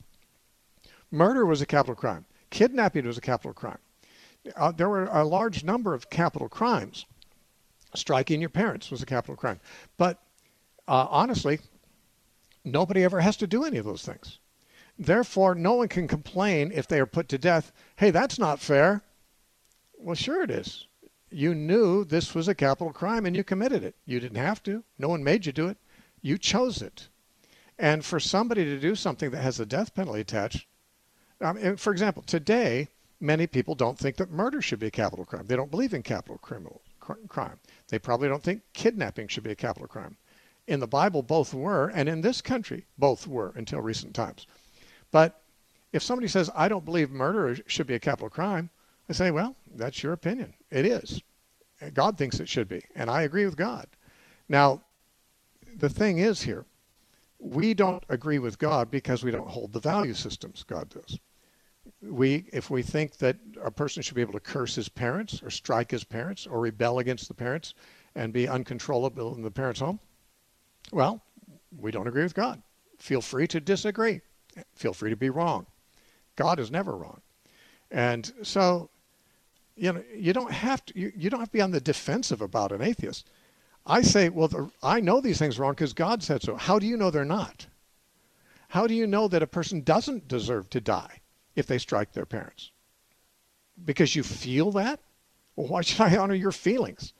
Murder was a capital crime. Kidnapping was a capital crime. Uh, there were a large number of capital crimes. Striking your parents was a capital crime. But uh, honestly, nobody ever has to do any of those things. Therefore, no one can complain if they are put to death. Hey, that's not fair. Well, sure it is. You knew this was a capital crime and you committed it. You didn't have to. No one made you do it. You chose it. And for somebody to do something that has a death penalty attached, um, for example, today, many people don't think that murder should be a capital crime. They don't believe in capital criminal crime. They probably don't think kidnapping should be a capital crime. In the Bible, both were, and in this country, both were until recent times. But if somebody says, I don't believe murder should be a capital crime, I say, well, that's your opinion. It is. God thinks it should be, and I agree with God. Now, the thing is here, we don't agree with God because we don't hold the value systems God does. We, if we think that a person should be able to curse his parents or strike his parents or rebel against the parents and be uncontrollable in the parents' home, well, we don't agree with God. Feel free to disagree. Feel free to be wrong. God is never wrong. And so, you know, you don't have to, you, you don't have to be on the defensive about an atheist. I say, well, the, I know these things are wrong because God said so. How do you know they're not? How do you know that a person doesn't deserve to die if they strike their parents? Because you feel that? Well, why should I honor your feelings?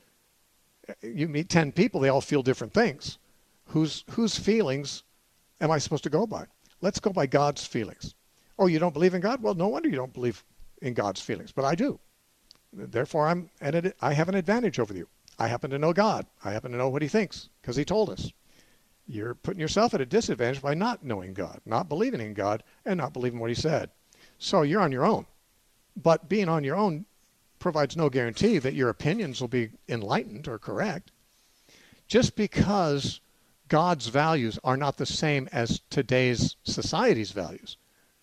You meet ten people, they all feel different things. Whose, whose feelings am I supposed to go by? Let's go by God's feelings. Oh, you don't believe in God? Well, no wonder you don't believe in God's feelings, but I do. Therefore, I'm an, I have an advantage over you. I happen to know God. I happen to know what he thinks because he told us. You're putting yourself at a disadvantage by not knowing God, not believing in God, and not believing what he said. So you're on your own. But being on your own provides no guarantee that your opinions will be enlightened or correct. Just because God's values are not the same as today's society's values,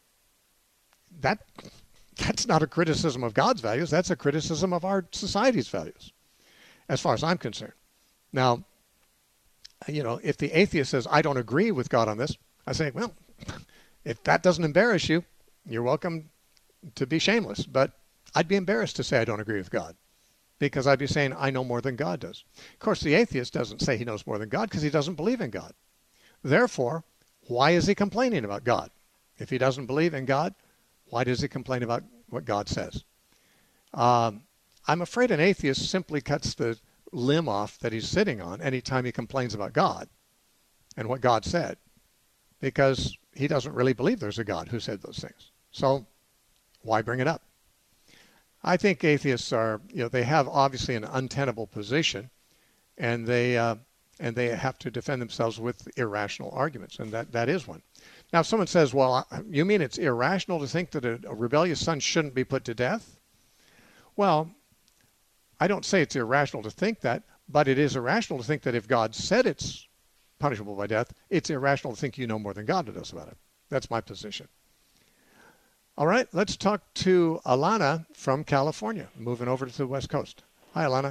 that that's not a criticism of God's values. That's a criticism of our society's values, as far as I'm concerned. Now, you know, if the atheist says, I don't agree with God on this, I say, well, if that doesn't embarrass you, you're welcome to be shameless. But I'd be embarrassed to say I don't agree with God, because I'd be saying I know more than God does. Of course, the atheist doesn't say he knows more than God because he doesn't believe in God. Therefore, why is he complaining about God? If he doesn't believe in God, why does he complain about what God says? Um, I'm afraid an atheist simply cuts the limb off that he's sitting on anytime he complains about God and what God said, because he doesn't really believe there's a God who said those things. So why bring it up? I think atheists are, you know, they have obviously an untenable position, and they uh, and they have to defend themselves with irrational arguments, and that, that is one. Now, if someone says, well, you mean it's irrational to think that a, a rebellious son shouldn't be put to death? Well, I don't say it's irrational to think that, but it is irrational to think that if God said it's punishable by death, it's irrational to think you know more than God does about it. That's my position. All right, let's talk to Alana from California, moving over to the West Coast. Hi, Alana.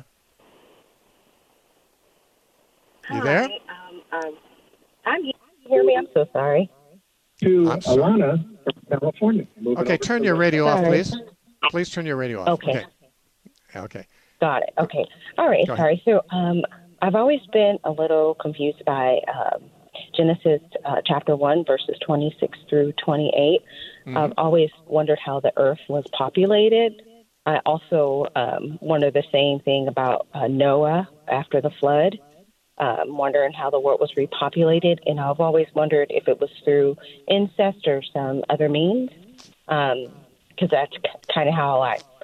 You Hi, there? Um, um, I'm here. Can you hear me? I'm so sorry. To I'm sorry. Alana from California. Moving Okay, over turn to your the- radio off, Sorry. please. Please turn your radio off. Okay. Okay. Okay. Got it. Okay. All right. Go ahead. Sorry. So um, I've always been a little confused by um, Genesis uh, chapter one, verses twenty-six through twenty-eight. Mhm. I've always wondered how the earth was populated. I also um, wonder the same thing about uh, Noah after the flood, um, wondering how the world was repopulated. And I've always wondered if it was through incest or some other means, because that's k- kind of how I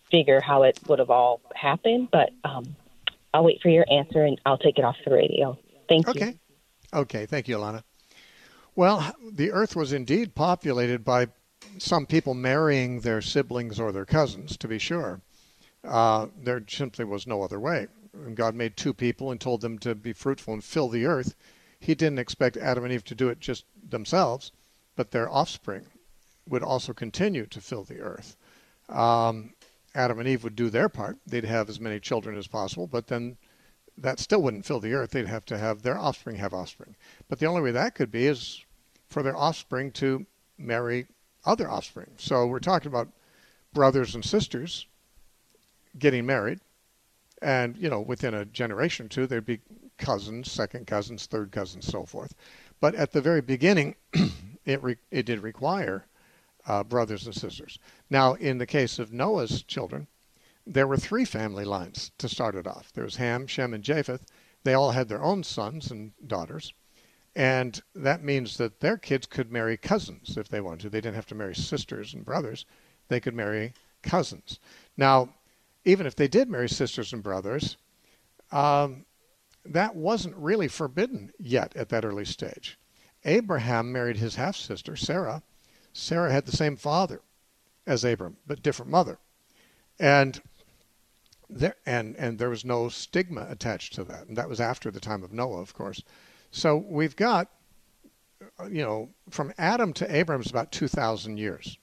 figure how it would have all happened. But um, I'll wait for your answer, and I'll take it off the radio. Thank okay. you. Okay. Okay. Thank you, Alana. Well, the Earth was indeed populated by some people marrying their siblings or their cousins, to be sure. Uh, there simply was no other way. When God made two people and told them to be fruitful and fill the earth, he didn't expect Adam and Eve to do it just themselves, but their offspring would also continue to fill the earth. Um, Adam and Eve would do their part. They'd have as many children as possible, but then that still wouldn't fill the earth. They'd have to have their offspring have offspring. But the only way that could be is for their offspring to marry other offspring. So we're talking about brothers and sisters getting married, and, you know, within a generation or two, there'd be cousins, second cousins, third cousins, so forth. But at the very beginning, it re- it did require uh, brothers and sisters. Now, in the case of Noah's children, there were three family lines to start it off. There was Ham, Shem, and Japheth. They all had their own sons and daughters. And that means that their kids could marry cousins if they wanted to. They didn't have to marry sisters and brothers. They could marry cousins. Now, even if they did marry sisters and brothers, um, that wasn't really forbidden yet at that early stage. Abraham married his half-sister, Sarah. Sarah had the same father as Abram, but different mother. And there, and, and there was no stigma attached to that. And that was after the time of Noah, of course. So we've got, you know, from Adam to Abraham is about two thousand years.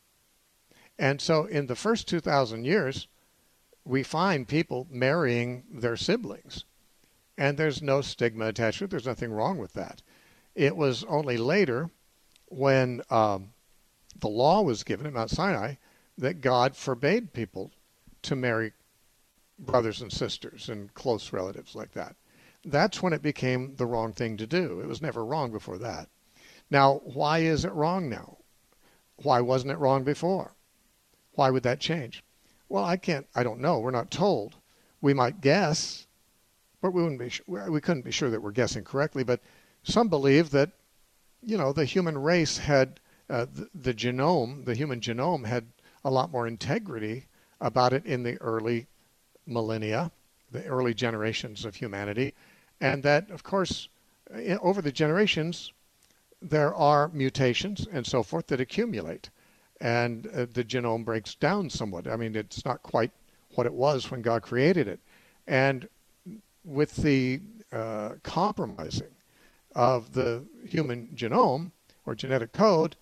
And so in the first two thousand years, we find people marrying their siblings. And there's no stigma attached to it. There's nothing wrong with that. It was only later when um, the law was given at Mount Sinai that God forbade people to marry brothers and sisters and close relatives like that. That's when it became the wrong thing to do. It was never wrong before that. Now, why is it wrong now? Why wasn't it wrong before? Why would that change? Well, I can't, I don't know. We're not told. We might guess, but we wouldn't be, we couldn't be sure that we're guessing correctly. But some believe that, you know, the human race had, uh, the, the genome, the human genome had a lot more integrity about it in the early millennia, the early generations of humanity. And that, of course, in, over the generations, there are mutations and so forth that accumulate. And uh, the genome breaks down somewhat. I mean, it's not quite what it was when God created it. And with the uh, compromising of the human genome or genetic code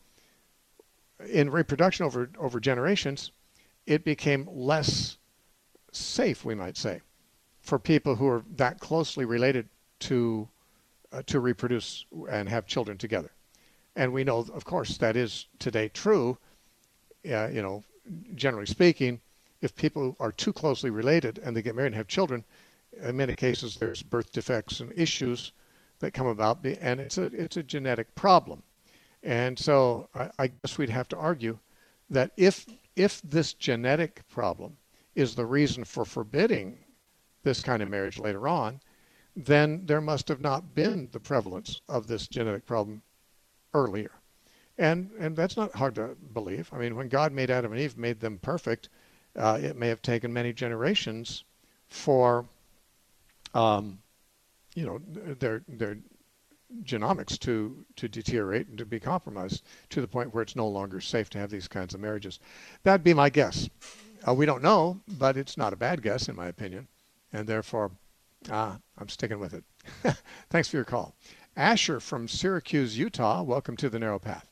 in reproduction over, over generations, it became less safe, we might say, for people who are that closely related to uh, to reproduce and have children together. And we know, of course, that is today true. Uh, you know, generally speaking, if people are too closely related and they get married and have children, in many cases there's birth defects and issues that come about, and it's a it's a genetic problem. And so I, I guess we'd have to argue that if if this genetic problem is the reason for forbidding this kind of marriage later on, then there must have not been the prevalence of this genetic problem earlier. And and that's not hard to believe. I mean, when God made Adam and Eve, made them perfect, uh, it may have taken many generations for, um, you know, their their genomics to to deteriorate and to be compromised to the point where it's no longer safe to have these kinds of marriages. That'd be my guess. Uh, we don't know, but it's not a bad guess, in my opinion. And therefore, ah, I'm sticking with it. Thanks for your call. Asher from Syracuse, Utah, welcome to the Narrow Path.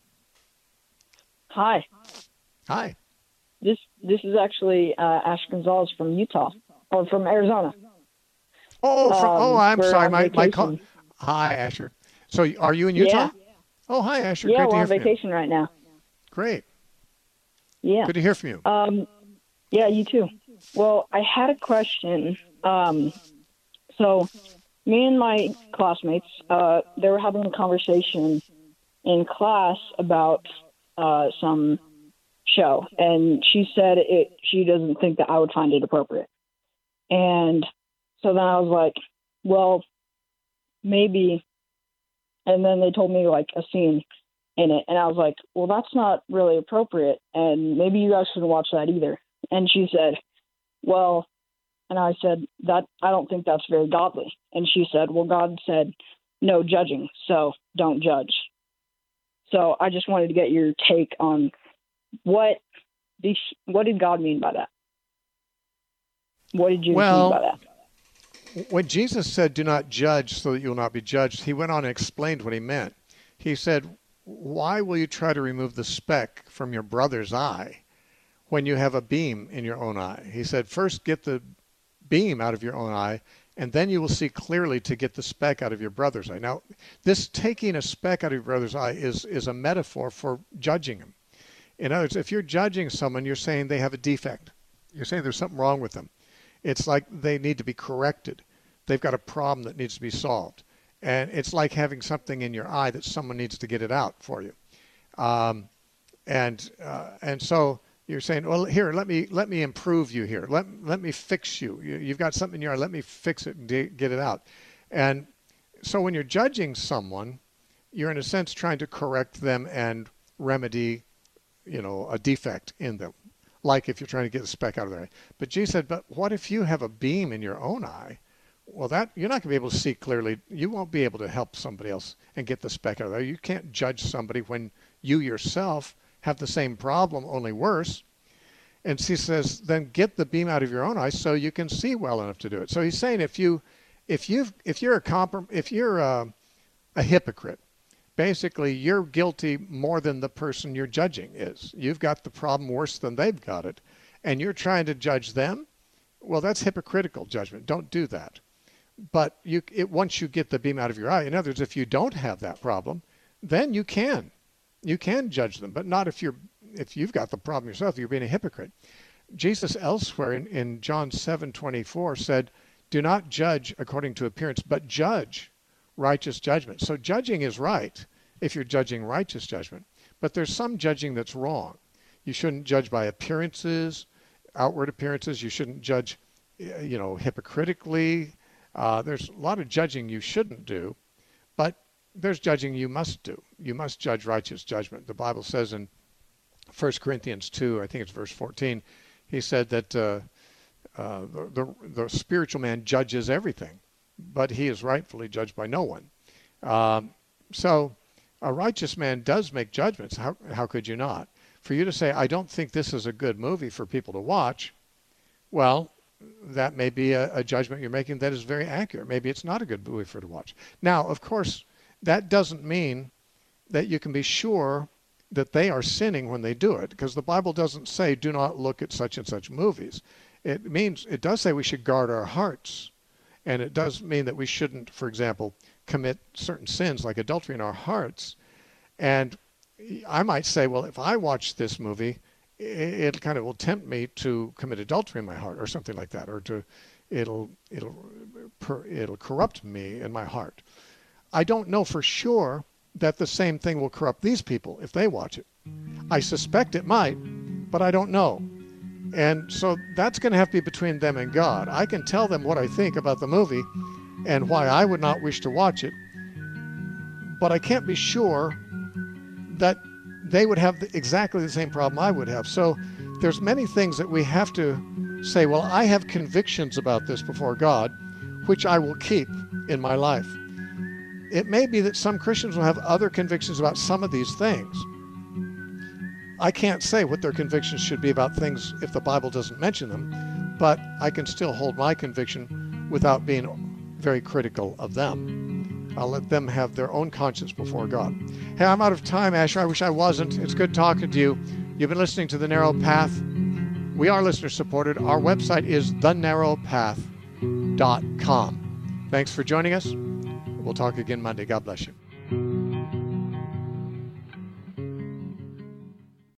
Hi. Hi. This this is actually uh, Ash Gonzalez from Utah, or from Arizona. Oh, from, um, oh, I'm sorry. on My, my call. vacation. Hi, Asher. So are you in Utah? Yeah. Oh, hi, Asher. Yeah, Great to we're hear on from you. vacation right now. Great. Yeah. Good to hear from you. Um, yeah, you too. Well, I had a question. Um, so me and my classmates, uh, they were having a conversation in class about uh, some show, and she said it. She doesn't think that I would find it appropriate. And so then I was like, well, maybe. And then they told me like a scene in it, and I was like, well, that's not really appropriate, and maybe you guys shouldn't watch that either. And she said, well, and I said, that I don't think that's very godly. And she said, well, God said, no judging, so don't judge. So I just wanted to get your take on what did, what did God mean by that? What did you well, mean by that? When Jesus said, do not judge so that you will not be judged, he went on and explained what he meant. He said, why will you try to remove the speck from your brother's eye when you have a beam in your own eye? He said, first get the beam out of your own eye, and then you will see clearly to get the speck out of your brother's eye. Now, this taking a speck out of your brother's eye is, is a metaphor for judging him. In other words, if you're judging someone, you're saying they have a defect. You're saying there's something wrong with them. It's like they need to be corrected. They've got a problem that needs to be solved. And it's like having something in your eye that someone needs to get it out for you. Um, and uh, and so you're saying, well, here, let me let me improve you here. Let let me fix you. you. You've got something in your eye. Let me fix it and de- get it out. And so when you're judging someone, you're in a sense trying to correct them and remedy, you know, a defect in them. Like if you're trying to get a speck out of their eye. But Jesus said, but what if you have a beam in your own eye? Well, that you're not going to be able to see clearly. You won't be able to help somebody else and get the speck out of there. You can't judge somebody when you yourself have the same problem, only worse. And he says, then get the beam out of your own eye so you can see well enough to do it. So he's saying if you, if you, if you're a comprom- if you're a, a hypocrite, basically you're guilty more than the person you're judging is. You've got the problem worse than they've got it, and you're trying to judge them. Well, that's hypocritical judgment. Don't do that. But you, it, once you get the beam out of your eye, in other words, if you don't have that problem, then you can, you can judge them, but not if you're, if you've got the problem yourself. You're being a hypocrite. Jesus elsewhere in, in John seven twenty-four said, "Do not judge according to appearance, but judge righteous judgment." So judging is right if you're judging righteous judgment, but there's some judging that's wrong. You shouldn't judge by appearances, outward appearances. You shouldn't judge, you know, hypocritically. Uh, there's a lot of judging you shouldn't do, but there's judging you must do. You must judge righteous judgment. The Bible says in First Corinthians two, I think it's verse fourteen, he said that uh, uh, the, the, the spiritual man judges everything, but he is rightfully judged by no one. Um, so a righteous man does make judgments. How, how could you not? For you to say, I don't think this is a good movie for people to watch, well, that may be a, a judgment you're making that is very accurate. Maybe it's not a good movie for to watch. Now, of course, that doesn't mean that you can be sure that they are sinning when they do it, because the Bible doesn't say do not look at such and such movies. It means, it does say we should guard our hearts, and it does mean that we shouldn't, for example, commit certain sins like adultery in our hearts. And I might say, well, if I watch this movie, it, it kind of will tempt me to commit adultery in my heart, or something like that, or to it'll it'll per, it'll corrupt me in my heart. I don't know for sure that the same thing will corrupt these people if they watch it. I suspect it might, but I don't know. And so that's going to have to be between them and God. I can tell them what I think about the movie and why I would not wish to watch it, but I can't be sure that they would have the, exactly the same problem I would have. So there's many things that we have to say, well, I have convictions about this before God, which I will keep in my life. It may be that some Christians will have other convictions about some of these things. I can't say what their convictions should be about things if the Bible doesn't mention them, but I can still hold my conviction without being very critical of them. I'll let them have their own conscience before God. Hey, I'm out of time, Asher. I wish I wasn't. It's good talking to you. You've been listening to The Narrow Path. We are listener-supported. Our website is the narrow path dot com. Thanks for joining us. We'll talk again Monday. God bless you.